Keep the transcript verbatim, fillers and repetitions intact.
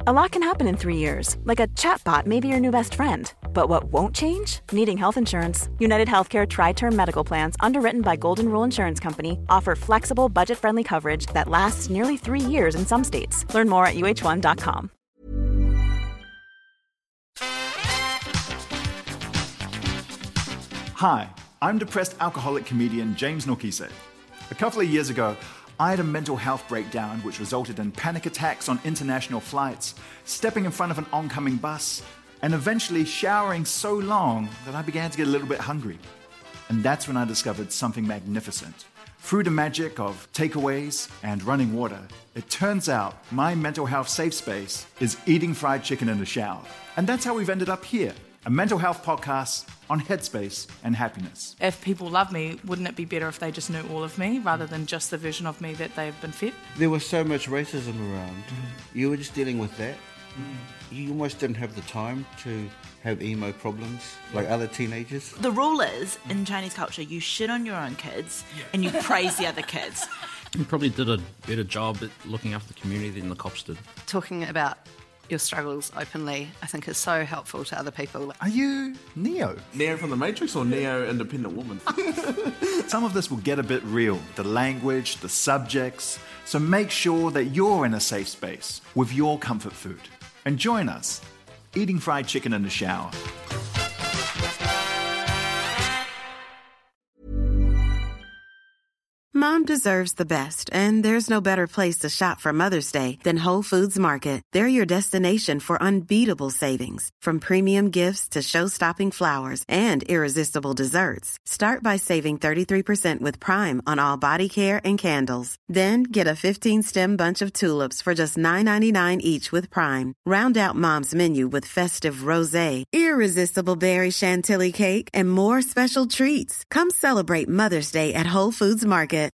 A lot can happen in three years, like a chatbot may be your new best friend. But what won't change? Needing health insurance. United Healthcare Tri-Term Medical Plans, underwritten by Golden Rule Insurance Company, offer flexible, budget-friendly coverage that lasts nearly three years in some states. Learn more at U H one dot com. Hi, I'm depressed alcoholic comedian James Nokise. A couple of years ago, I had a mental health breakdown which resulted in panic attacks on international flights, stepping in front of an oncoming bus, and eventually showering so long that I began to get a little bit hungry. And that's when I discovered something magnificent. Through the magic of takeaways and running water, it turns out my mental health safe space is eating fried chicken in the shower. And that's how we've ended up here, a mental health podcast on headspace and happiness. If people love me, wouldn't it be better if they just knew all of me rather than just the version of me that they've been fed? There was so much racism around. Mm. You were just dealing with that. Mm. You almost didn't have the time to have emo problems like other teenagers. The rule is, in Chinese culture, you shit on your own kids and you praise the other kids. You probably did a better job at looking after the community than the cops did. Talking about your struggles openly, I think, is so helpful to other people. Are you Neo? Neo from The Matrix or Neo Independent Woman? Some of this will get a bit real, the language, the subjects, so make sure that you're in a safe space with your comfort food. And join us, eating fried chicken in the shower. Mom deserves the best, and there's no better place to shop for Mother's Day than Whole Foods Market. They're your destination for unbeatable savings, from premium gifts to show-stopping flowers and irresistible desserts. Start by saving thirty-three percent with Prime on all body care and candles. Then get a fifteen-stem bunch of tulips for just nine ninety-nine each with Prime. Round out Mom's menu with festive rosé, irresistible berry chantilly cake, and more special treats. Come celebrate Mother's Day at Whole Foods Market.